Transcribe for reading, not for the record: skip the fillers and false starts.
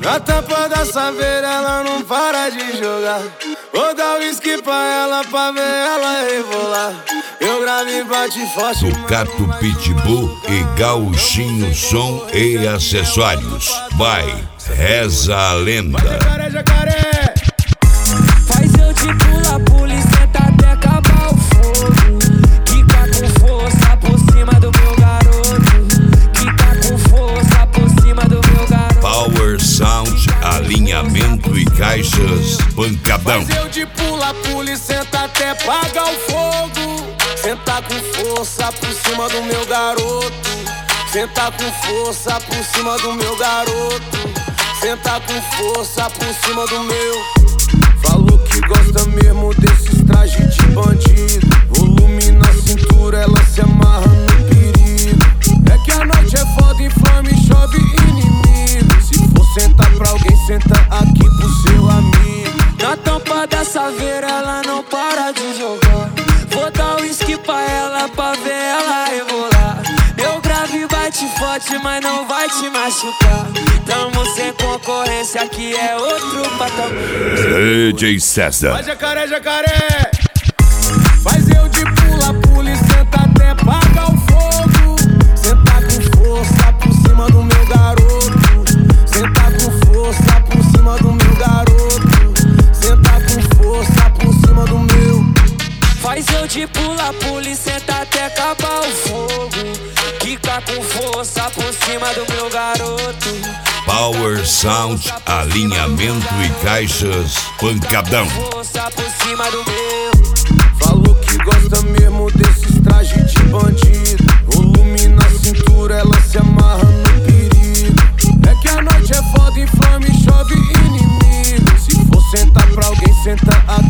Na tampa da saveira ela não para de jogar. Vou dar uísque pra ela pra ver ela rebolar. Eu gravo e bate forte. Tocato Pitbull e Gauchinho Som e Acessórios. Vai, reza a lenda. Jacaré, jacaré. Faz eu te pula e senta até acabar o fogo. Quica com força por cima do meu garoto. Quica com força por cima do meu garoto. Power Sound, alinhamento e caixas, pancadão. Faz eu te pula e senta até apagar o fogo. Senta com força por cima do meu garoto. Senta com força por cima do meu garoto. Senta com força por cima do meu. Falou que gosta mesmo desses trajes de bandido. Volume na cintura, ela se amarra no perigo. É que a noite é foda, inflame, chove inimigo. Se for sentar pra alguém, senta aqui pro seu amigo. Na tampa da saveira ela não para de jogar. Vou dar uísque pra ela pra ver ela rebolar. Eu gravo e bate forte, mas não vai te machucar. Tamo sem concorrência, aqui é outro patamar. DJ César. Vai jacaré, jacaré. Faz eu de pula e senta até apagar o fogo. Senta com força por cima do meu garoto. Senta com força por cima do meu garoto. Senta com força por cima do meu. Faz eu de pula e senta até acabar o fogo. Quica com força por cima do meu garoto. Power Sound, alinhamento e caixas, pancadão. Força por cima do meu. Falou que gosta mesmo desses trajes de bandido. Volume na cintura, ela se amarra no perigo. É que a noite é foda, inflame, chove inimigo. Se for sentar pra alguém, senta aqui